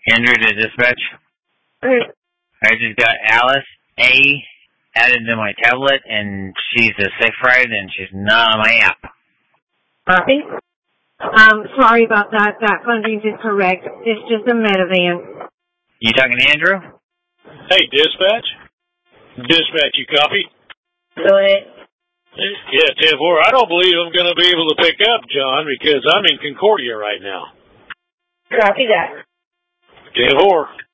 Andrew to dispatch. I just got Alice A added to my tablet, and she's a safe ride, and she's not on my app. Copy. Sorry about that. That funding is correct. It's just a metavan. You talking to Andrew? Hey, dispatch. Dispatch, you copy? Go ahead. Yeah, 10-4. I don't believe I'm going to be able to pick up, John, because I'm in Concordia right now. Copy that. 10-4.